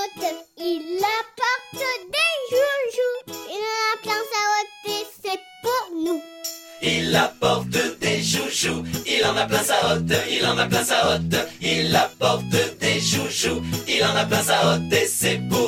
haute, il apporte des joujoux. Il en a plein sa haute et c'est pour nous. Il apporte des joujoux, il en a plein sa hotte, il en a plein sa hotte. Il apporte des joujoux, il en a plein sa hotte et c'est pour